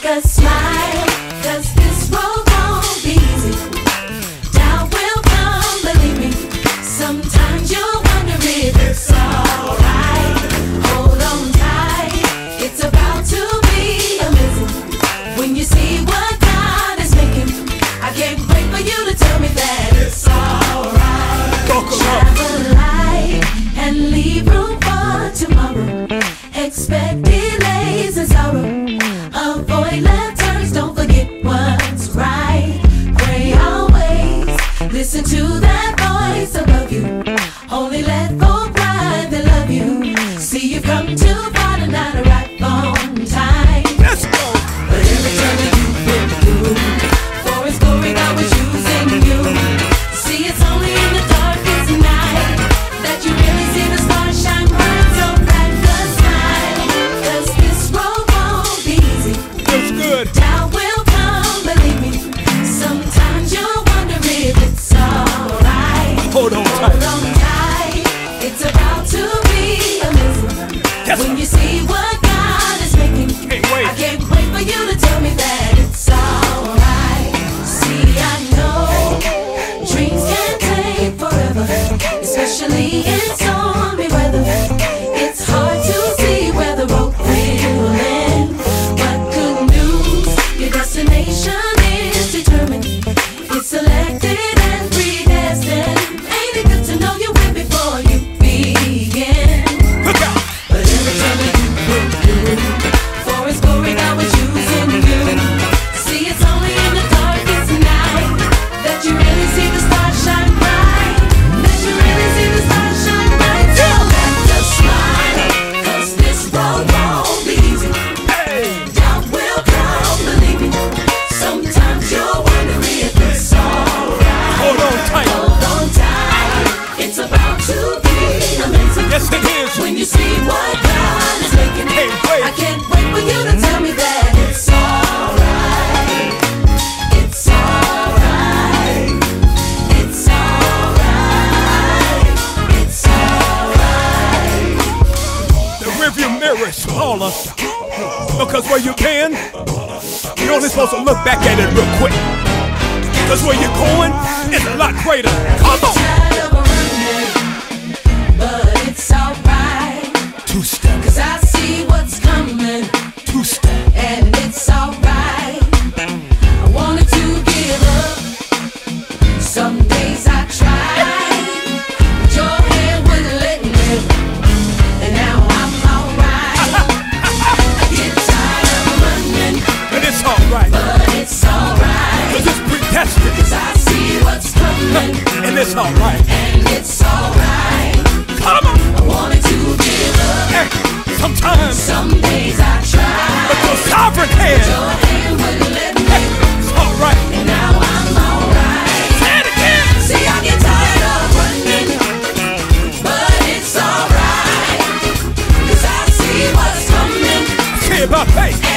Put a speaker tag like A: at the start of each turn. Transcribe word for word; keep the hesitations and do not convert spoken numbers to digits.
A: a smile, 'cause this road won't be easy. Doubt will come, believe me. Sometimes you'll wonder if it's alright. Hold on tight, it's about to be amazing. When you see what God is making, I can't wait for you to tell me that it's alright. Travel light and leave room for tomorrow. Expect delays and sorrow. Avoid left turns, don't forget what's right. Pray always, listen to that voice above you. Only let go pride that love you. See, you've come too far to not arrive on time.
B: Let's go.
A: But every time that you've been through, for His glory, God was using you. See, it's only in the darkest night that you really see the stars shine bright. So crack a smile, 'cause this road won't be easy.
B: Feels good.
A: Doubt will come, believe me. Sometimes you'll wonder if it's alright.
B: Hold on
A: Hold
B: tight.
A: on tight, it's about to be amazing.
B: Yes.
A: When you see what God is making,
B: Can't wait.
A: I can't wait for you to tell me that it's alright. See, I know dreams can take forever, especially in stormy weather. It's hard to see where the road will end, but good news, your destination is determined. It's selected and predestined. Ain't it good to know you win before you begin?
B: Look out.
A: But every time that you break through, for His glory, God was using you. See, it's only in the darkest night that you really see the stars shine bright. That you really see the stars shine bright. So that's a smile, 'cause this road won't be easy.
B: Hey.
A: Doubt will come, believe me. Sometimes you'll wonder if it's alright.
B: Hold on tight.
A: Hold on tight, it's about to be amazing.
B: Yes, it is.
A: When you see what God is making,
B: Can't wait.
A: I can't wait for you to tell me that it's alright. It's alright. It's alright. It's alright.
B: The rearview mirror is smaller. Because where you can, you're only supposed to look back at it real quick. Because where you're going is a lot greater. Come on.
A: Tired of running, but it's alright.
B: Two step,
A: 'Cause I see what's coming,
B: two step.
A: and it's alright. I wanted to give up. Some days I tried, but your hand wouldn't let me. And now I'm alright. I get tired of running,
B: And it's alright.
A: but it's alright.
B: Because it's predestined.
A: 'Cause I see what's coming,
B: And it's alright.
A: and it's alright.
B: Come on.
A: I wanted to give up.
B: Hey, sometimes
A: Some days I tried,
B: but your sovereign hand.
A: your hand wouldn't let me.
B: Hey, it's alright.
A: And now I'm alright.
B: Say it again.
A: See, I get tired of running, but it's alright. 'Cause I see what's coming,
B: Say about faith.